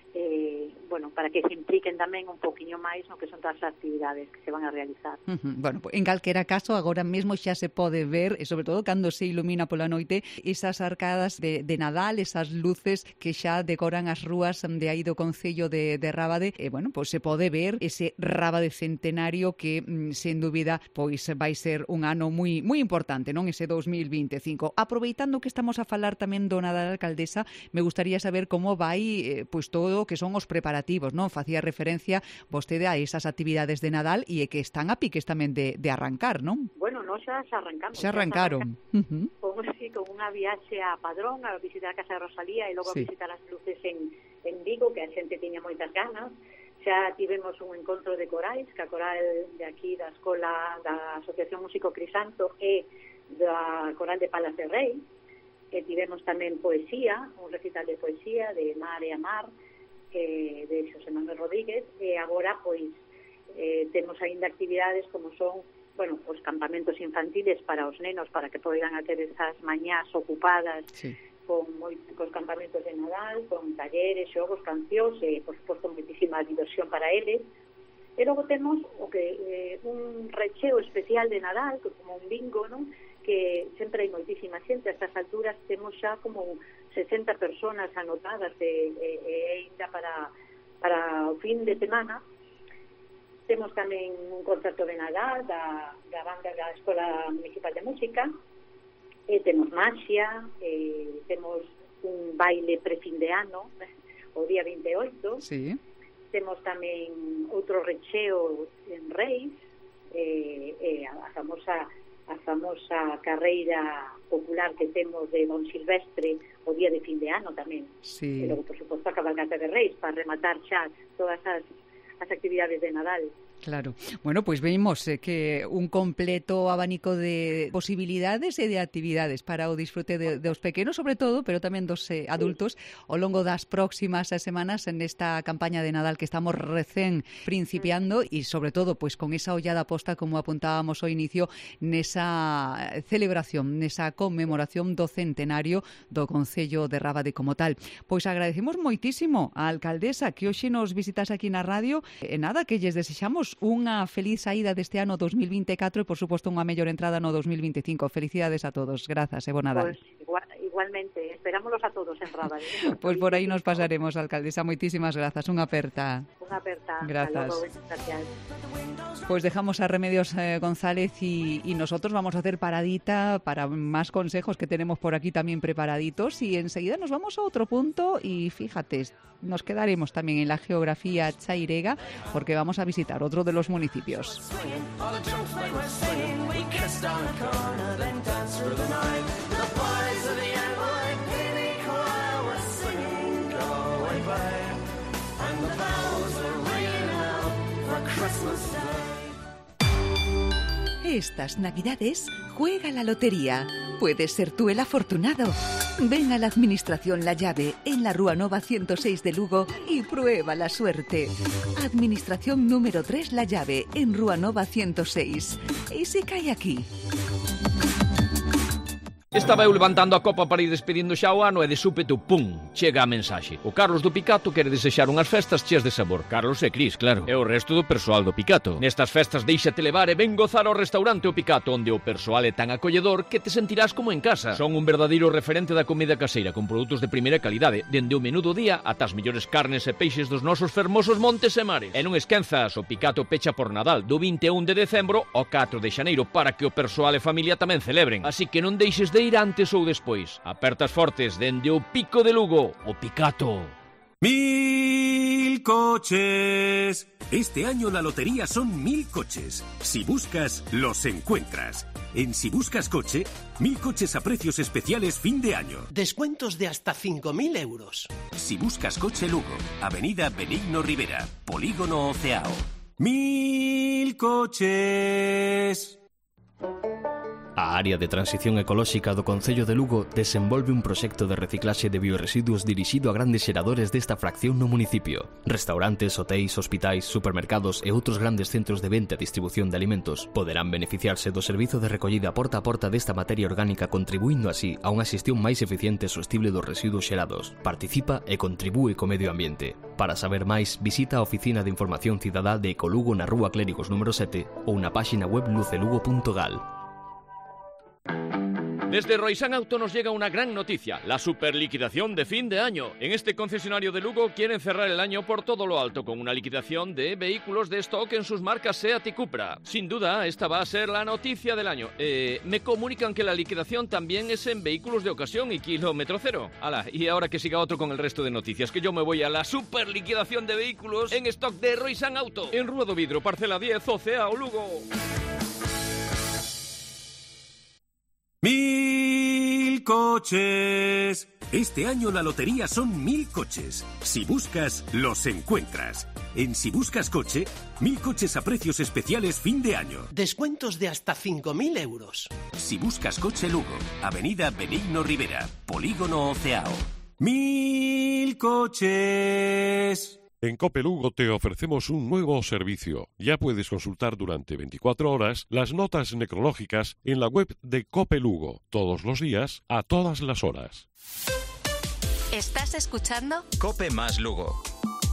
S23: eh, bueno, para que se impliquen tamén un poquinho máis no que son todas as actividades que se van a realizar.
S3: Uh-huh. Bueno, en calquera caso, agora mesmo xa se pode ver, e sobre todo cando se ilumina pola noite, esas arcadas de, de Nadal, esas luces que xa decoran as rúas de aí do Concello de, de Rábade, e bueno, pois se pode ver ese Rábade centenario que, sen dúbida, pois vai ser un ano moi moi importante, non? Ese dos mil veinticinco. Aproveitando que estamos a falar tamén do Nadal, alcaldesa, me gustaría saber como vai eh, pois todo o que son os preparativos, non? Facía referencia vostede a esas actividades de Nadal e que están a piques tamén de, de arrancar, non?
S23: Bueno, non xa, xa arrancamos.
S3: Xa arrancaron.
S23: Xa arrancamos. Uh-huh. Con, sí, con unha viaxe a Padrón, a visitar a Casa de Rosalía e logo
S3: sí.
S23: a visitar as luces en, en Vigo, que a xente tiña moitas ganas. Xa tivemos un encontro de corais, que a coral de aquí da Escola da Asociación Músico Crisanto e da Coral de Palas de Rei. E tivemos tamén poesía, un recital de poesía de Mar e Amar, eh, de Xosé Manuel Rodríguez, e agora pois eh, temos aínda actividades como son, bueno, os campamentos infantiles para os nenos, para que poidan ter esas mañás ocupadas sí. con moitos campamentos de Nadal, con talleres, xogos, cancións e, por suposto, moitísima diversión para eles. E logo temos o que eh, un recheo especial de Nadal, que como un bingo, non? Que sempre hai moitísima xente. A estas alturas temos xa como sesenta personas anotadas e, e, e ainda para, para o fin de semana. Temos tamén un concerto de Nadal da, da banda da Escola Municipal de Música, e temos maxia, e temos un baile prefin de ano o día vinte e oito.
S3: Sí.
S23: Temos tamén outro recheo en Reis, e, e a famosa a famosa carreira popular que temos de Don Silvestre o día de fin de ano tamén.
S3: Sí.
S23: E logo, por suposto, a cabalgata de Reis para rematar xa todas as, as actividades de Nadal.
S3: Claro. Bueno, pois vemos eh, que un completo abanico de posibilidades e de actividades para o disfrute de, dos pequenos, sobre todo, pero tamén dos eh, adultos, ao longo das próximas semanas nesta campaña de Nadal que estamos recén principiando e, sobre todo, pois con esa ollada posta, como apuntábamos ao inicio, nesa celebración, nesa conmemoración do centenario do Concello de Rábade como tal. Pois agradecemos moitísimo á alcaldesa que hoxe nos visitase aquí na radio, e nada, que lles desexamos unha feliz saída deste ano dos mil vinte e catro e, por suposto, unha mellor entrada no dos mil vinte e cinco. Felicidades a todos. Grazas e bon Nadal.
S23: Pues, igual, igualmente. Esperámoslos a todos en Rábade.
S3: Pois pues por aí nos pasaremos, alcaldesa. Moitísimas grazas. Unha aperta.
S23: Unha aperta.
S3: Grazas.
S23: Gracias.
S3: Pues dejamos a Remedios eh, González y, y nosotros vamos a hacer paradita para más consejos que tenemos por aquí también preparaditos, y enseguida nos vamos a otro punto y fíjate, nos quedaremos también en la geografía chairega porque vamos a visitar otro de los municipios.
S6: Estas Navidades juega la lotería. Puedes ser tú el afortunado. Ven a la Administración La Llave en la Rúa Nova ciento seis de Lugo y prueba la suerte. Administración número tres La Llave en Rúa Nova ciento seis. ¿Y si cae aquí?
S4: Estaba eu levantando a copa para ir despedindo xa o ano e de súpeto, pum, chega a mensaxe. O Carlos do Picato quere desexar unhas festas cheas de sabor. Carlos e Cris, claro. E o resto do persoal do Picato. Nestas festas déixate levar e ven gozar ao restaurante O Picato, onde o persoal é tan acolledor que te sentirás como en casa. Son un verdadeiro referente da comida caseira, con produtos de primeira calidade, dende o menú do día ata as mellores carnes e peixes dos nosos fermosos montes e mares. E non esquenzas, o Picato pecha por Nadal, do vinte e un de decembro ao catro de xaneiro, para que o persoal e familia tamén celebren. Así que non deixes de ir antes ou despois. Apertas fortes dende o Pico de Lugo, O Picato.
S20: Mil coches. Este año la lotería son mil coches. Si buscas, los encuentras. En Si Buscas Coche, mil coches a precios especiales fin de año.
S21: Descuentos de hasta cinco mil euros.
S20: Si Buscas Coche Lugo, Avenida Benigno Rivera, Polígono Oceao. Mil coches.
S8: A área de transición ecolóxica do Concello de Lugo desenvolve un proxecto de reciclaxe de bioresiduos dirixido a grandes xeradores desta fracción no municipio. Restaurantes, hotéis, hospitais, supermercados e outros grandes centros de venta e distribución de alimentos poderán beneficiarse do servizo de recollida porta a porta desta materia orgánica, contribuindo así a unha xestión máis eficiente e sostible dos residuos xerados. Participa e contribúe co medio ambiente. Para saber máis, visita a Oficina de Información Cidadá de Ecolugo na Rúa Clérigos número sete ou na páxina web lucelugo punto gal.
S4: Desde Roysán Auto nos llega una gran noticia, la superliquidación de fin de año. En este concesionario de Lugo quieren cerrar el año por todo lo alto con una liquidación de vehículos de stock en sus marcas SEAT y Cupra. Sin duda, esta va a ser la noticia del año. Eh, me comunican que la liquidación también es en vehículos de ocasión y kilómetro cero. Ala, y ahora que siga otro con el resto de noticias, que yo me voy a la superliquidación de vehículos en stock de Roysán Auto. En Rúa do Vidro, parcela diez, Oceao, Lugo.
S20: Mil coches. Este año la lotería son mil coches. Si buscas, los encuentras. En Si Buscas Coche, mil coches a precios especiales fin de año.
S21: Descuentos de hasta cinco mil euros.
S20: Si Buscas Coche Lugo, Avenida Benigno Rivera, Polígono Oceao. Mil coches.
S19: En Cope Lugo te ofrecemos un nuevo servicio. Ya puedes consultar durante veinticuatro horas las notas necrológicas en la web de Cope Lugo, todos los días, a todas las horas.
S2: ¿Estás escuchando?
S1: Cope más Lugo.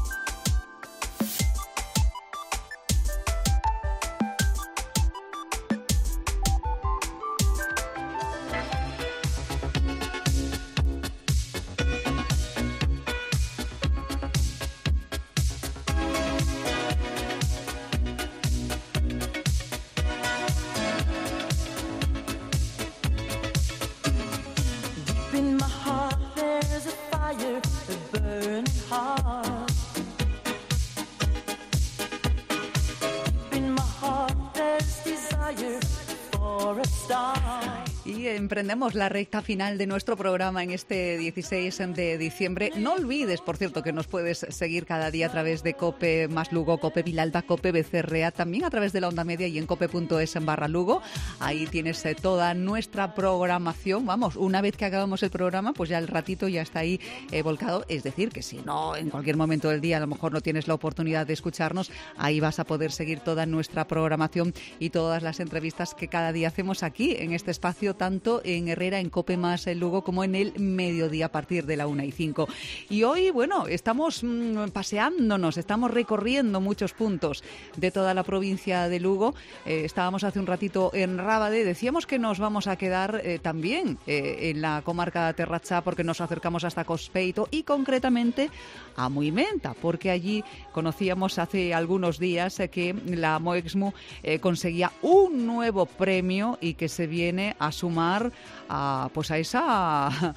S3: Emprendemos la recta final de nuestro programa en este dieciséis de diciembre. No olvides, por cierto, que nos puedes seguir cada día a través de Cope más Lugo, Cope Vilalba, Cope Becerrea, también a través de la onda media y en cope punto es en barra Lugo. Ahí tienes eh, toda nuestra programación. Vamos, una vez que acabamos el programa, pues ya el ratito ya está ahí eh, volcado. Es decir, que si no, en cualquier momento del día a lo mejor no tienes la oportunidad de escucharnos, ahí vas a poder seguir toda nuestra programación y todas las entrevistas que cada día hacemos aquí en este espacio, tanto en Herrera, en Cope más el Lugo, como en el mediodía a partir de la una y cinco. Y hoy, bueno, estamos mmm, paseándonos, estamos recorriendo muchos puntos de toda la provincia de Lugo. Eh, estábamos hace un ratito en Rábade, decíamos que nos vamos a quedar eh, también eh, en la comarca de Terrachá, porque nos acercamos hasta Cospeito y concretamente a Muimenta, porque allí conocíamos hace algunos días eh, que la Moexmu eh, conseguía un nuevo premio y que se viene a sumar a, pues a esa a,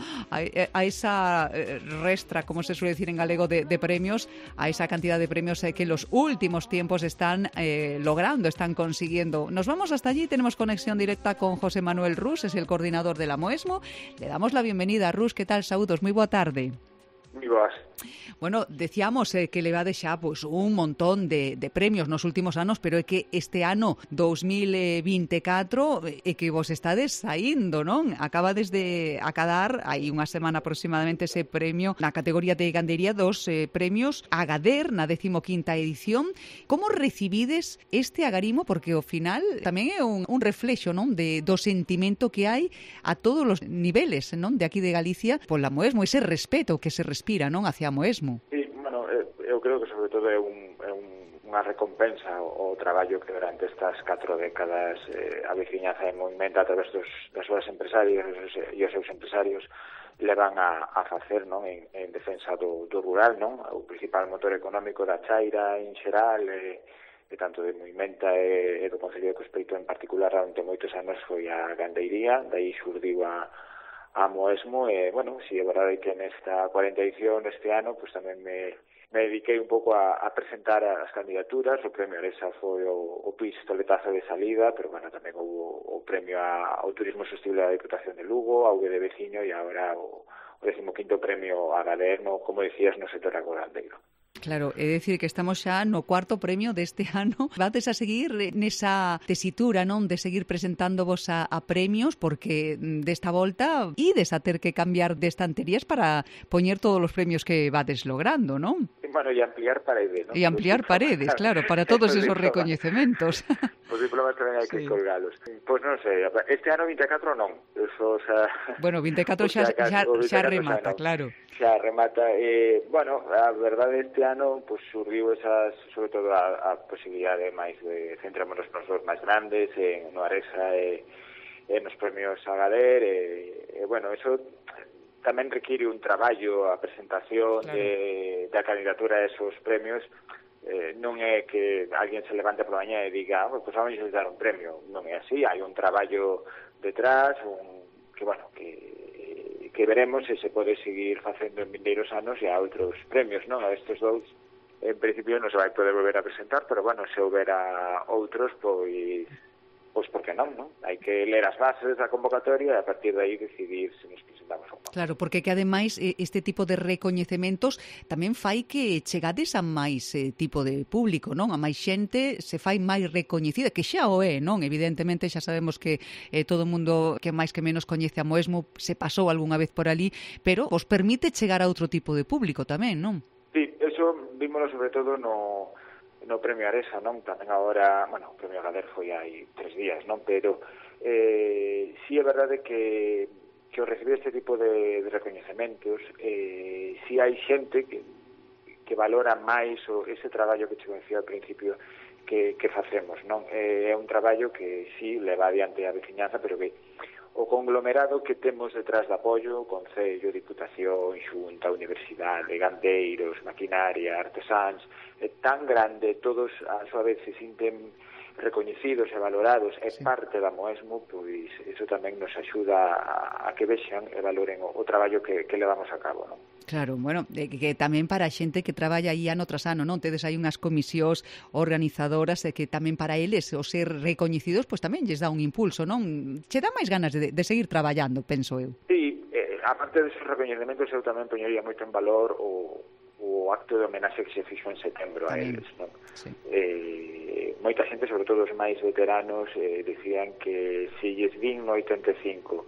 S3: a esa restra, como se suele decir en galego, de, de premios, a esa cantidad de premios eh, que en los últimos tiempos están eh, logrando, están consiguiendo. Nos vamos hasta allí, tenemos conexión directa con José Manuel Rus, es el coordinador de la Moexmu. Le damos la bienvenida. Rus, ¿qué tal? Saúdos, moi boa tarde.
S9: Moi boas.
S3: Bueno, decíamos eh, que le va a deixar pues, un montón de, de premios nos últimos anos, pero é que este ano dos mil veinticuatro é que vos estades saindo, non? Acabades de acadar, hai unha semana aproximadamente, ese premio na categoría de gandería, dos eh, premios Agader na decimoquinta edición. Como recibides este agarimo? Porque ao final tamén é un, un reflexo, non, de, do sentimento que hai a todos os niveles, non, de aquí de Galicia, pola Moexmu, ese respeto que se respira, non, hacia a Moexmu.
S9: Sí, bueno, eu creo que sobre todo é, un, é un, unha recompensa o, o traballo que durante estas catro décadas eh, a veciñaza en Movimenta a través dos, das súas empresarios e os seus empresarios levan a, a facer, non, en, en defensa do, do rural, non, o principal motor económico da Chaira en xeral e, e tanto de Movimenta e, e do Concello de Cospeito en particular durante moitos anos foi a gandeiría, dai xurdiu a a Moexmu, e, bueno, si é verdade que nesta cuarenta edición este ano, pues tamén me, me dediquei un pouco a, a presentar as candidaturas. O premio Aresa foi o, o pistoletazo de salida, pero, bueno, tamén houve o premio a, ao turismo sostible da Diputación de Lugo, a V de Veciño, e agora o, o decimoquinto premio a Gaderno, como decías, no sector agrogandeiro.
S3: Claro, é dicir que estamos xa no cuarto premio deste ano. Vades a seguir nesa tesitura, non, de seguir presentándovos a, a premios, porque desta volta ides a ter que cambiar de estanterías para poñer todos os premios que vades logrando, non?
S9: Bueno, e ampliar paredes, non?
S3: E ampliar paredes, claro, para todos esos recoñecementos.
S9: Os diplomas tamén hai que sí. colgalos. Pois non sei, este ano vinte e catro non. Eso, o sea,
S3: bueno, vinte e catro xa, xa, xa remata, xa, no. claro.
S9: Xa remata. Eh, bueno, a verdade este ano pues, surgiu esas, sobre todo a, a posibilidade máis de centrémonos nos dos máis grandes, en no Aresa e, e nos premios Agader, e, e bueno, eso tamén require un traballo, a presentación claro. de, da candidatura a esos premios. Eh, non é que alguén se levante por la mañá e diga, oh, pues vamos a dar un premio. Non é así, hai un traballo detrás, un, que, bueno, que, que veremos se se pode seguir facendo en vindeiros anos e a outros premios, non? A estes dous, en principio non se vai poder volver a presentar, pero, bueno, se houbera outros, pois... Pois porque non, non? Hai que ler as bases da convocatoria e a partir de aí decidir se nos presentamos ou non.
S3: Claro, porque que ademais este tipo de recoñecementos tamén fai que chegades a máis eh, tipo de público, non? A máis xente se fai máis recoñecida, que xa o é, non? Evidentemente xa sabemos que eh, todo o mundo que máis que menos coñece a Moesmo se pasou algunha vez por ali, pero os permite chegar a outro tipo de público tamén, non?
S9: Sí, eso vímoslo sobre todo no... no premio Aresa, non? Tamén agora, bueno, o premio Agader foi hai tres días, non? Pero eh, sí é verdade que, que ao recibir este tipo de, de recoñecementos, eh, sí hai xente que, que valora máis o, ese traballo que che decía ao principio que, que facemos, non? Eh, é un traballo que sí leva adiante a veciñanza, pero que o conglomerado que temos detrás de apoio, Concello, Diputación, Xunta, Universidade, gandeiros, maquinaria, artesáns, é tan grande, todos a súa vez se sinten recoñecidos e valorados, é sí. parte da Moesmo, pois iso tamén nos axuda a, a que vexan e valoren o, o traballo que, que levamos a cabo, non?
S3: Claro, bueno, que, que tamén para a xente que traballa aí ano tras ano, non? Tedes aí unhas comisións organizadoras e que tamén para eles o ser recoñecidos, pois tamén lles dá un impulso, non? Che dá máis ganas de, de seguir traballando, penso eu.
S9: Sí, eh, aparte desos recoñecementos eu tamén poñería moito en valor o, o acto de homenaxe que se fixo en setembro a eles, non? Sí. Eh, moita xente, sobre todo os máis veteranos, eh, decían que se lles vin no oitenta e cinco,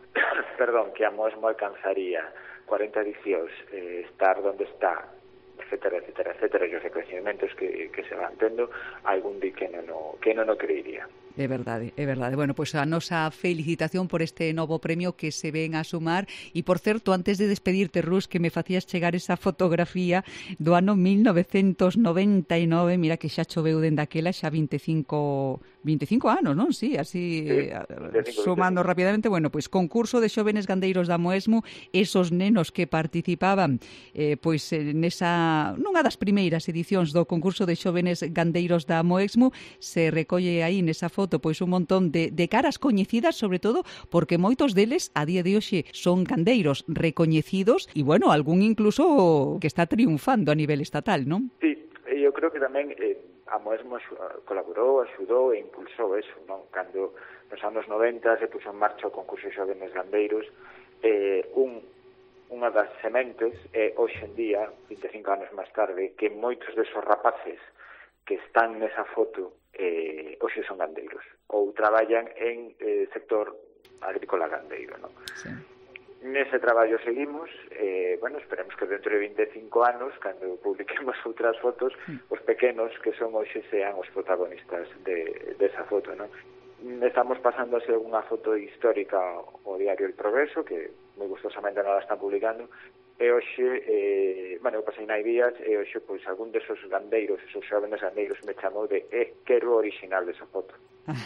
S9: perdón, que a Moesmo alcanzaría cuarenta edicións, eh, estar donde está, etcétera, etcétera, etcétera, e os recoñecementos que, que se van tendo, algún di que non o, que non o creería.
S3: É verdade, é verdade. Bueno, pois pues a nosa felicitación por este novo premio que se ven a sumar. E, por certo, antes de despedirte, Rus, que me facías chegar esa fotografía do ano mil novecentos noventa e nove, mira que xa choveu dende aquela, xa vinte e cinco, vinte e cinco anos, non? Sí, así, sí, eh, sumando rapidamente, bueno, pois pues, concurso de xóvenes gandeiros da Moesmo, esos nenos que participaban, eh, pois pues, nesa, nunha das primeiras edicións do concurso de xóvenes gandeiros da Moesmo, se recolle aí nesa foto pois un montón de, de caras coñecidas, sobre todo porque moitos deles a día de hoxe son gandeiros recoñecidos e, bueno, algún incluso que está triunfando a nivel estatal, non?
S9: Sí, eu creo que tamén eh, a Moesmo colaborou, axudou e impulsou eso, non? Cando nos anos noventa se puxo en marcha o concurso de xóvenes gandeiros, eh, un unha das sementes é hoxe en día, vinte e cinco anos máis tarde, que moitos desos rapaces que están nesa foto eh, hoxe son gandeiros ou traballan en eh, sector agrícola gandeiro, non? Sí. Nese traballo seguimos, eh, bueno, esperemos que dentro de vinte e cinco anos, cando publiquemos outras fotos, mm. os pequenos que son hoxe sean os protagonistas de, de esa foto, non? Estamos pasando a ser unha foto histórica ao diario El Progreso, que moi gustosamente non la están publicando, e hoxe, eh, bueno, eu pasei nai días, e hoxe, pois, algún desos gandeiros, esos xóvenes gandeiros, me chamou de, eh, quero o original desa foto.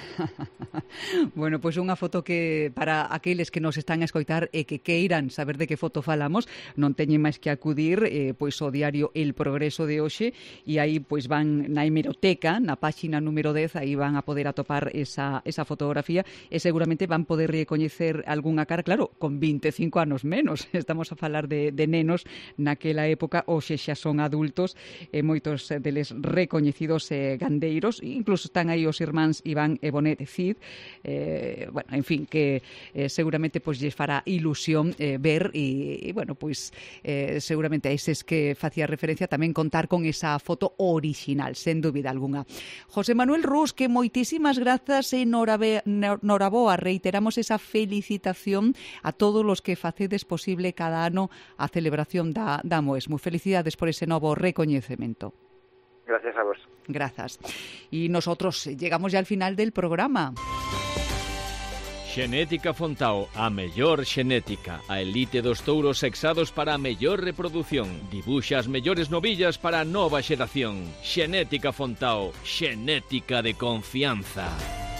S3: Bueno, pois unha foto que para aqueles que nos están a escoitar e que queiran saber de que foto falamos, non teñen máis que acudir eh, pois ao diario El Progreso de hoxe, e aí pois van na hemeroteca, na páxina número dez, aí van a poder atopar esa, esa fotografía e seguramente van poder recoñecer algunha cara, claro, con vinte e cinco anos menos, estamos a falar de, de de nenos naquela época, hoxe xa son adultos, e moitos deles recoñecidos eh, gandeiros, incluso están aí os irmáns Iván e Bonet Cid, eh, bueno, en fin, que eh, seguramente pois lles fará ilusión eh, ver e, e bueno, pois eh, seguramente a eses que facía referencia tamén contar con esa foto original, sen dúbida alguna. José Manuel Rus, que moitísimas grazas e noraboa, reiteramos esa felicitación a todos os que facedes posible cada ano a celebración da, da Moesmu. Felicidades por ese novo recoñecemento.
S9: Gracias a vos.
S3: Gracias. Y nosotros llegamos ya al final del programa.
S4: Xenética Fontao, a mellor xenética, a elite dos touros sexados para a mellor reproducción. Dibuxa as mellores novillas para a nova xeración. Xenética Fontao, xenética de confianza.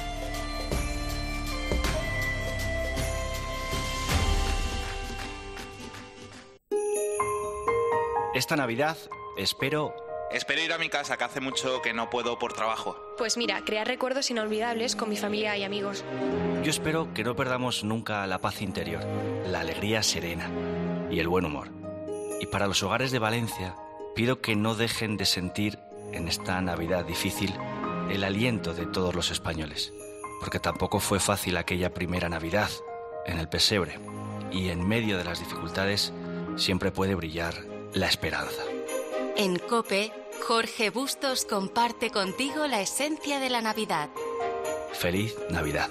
S10: Esta Navidad espero...
S11: Espero ir a mi casa, que hace mucho que no puedo por trabajo.
S13: Pues mira, crear recuerdos inolvidables con mi familia y amigos.
S10: Yo espero que no perdamos nunca la paz interior, la alegría serena y el buen humor. Y para los hogares de Valencia, pido que no dejen de sentir en esta Navidad difícil el aliento de todos los españoles, porque tampoco fue fácil aquella primera Navidad en el pesebre, y en medio de las dificultades siempre puede brillar la esperanza.
S2: En COPE, Jorge Bustos comparte contigo la esencia de la Navidad.
S10: Feliz Navidad.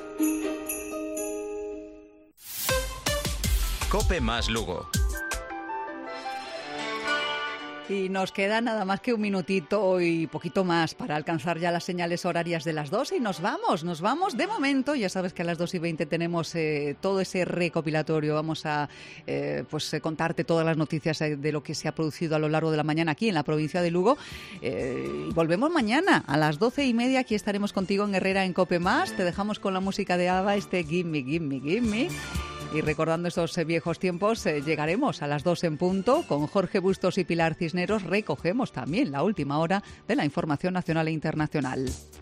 S1: COPE más Lugo.
S3: Y nos queda nada más que un minutito y poquito más para alcanzar ya las señales horarias de las dos y nos vamos, nos vamos de momento. Ya sabes que a las dos y veinte tenemos eh, todo ese recopilatorio. Vamos a eh, pues eh, contarte todas las noticias eh, de lo que se ha producido a lo largo de la mañana aquí en la provincia de Lugo. Eh, y volvemos mañana a las doce y media. Aquí estaremos contigo en Herrera en COPE Más. Te dejamos con la música de ABBA, este Gimme, Gimme, Gimme. Y recordando estos eh, viejos tiempos, eh, llegaremos a las dos en punto. Con Jorge Bustos y Pilar Cisneros recogemos también la última hora de la información nacional e internacional.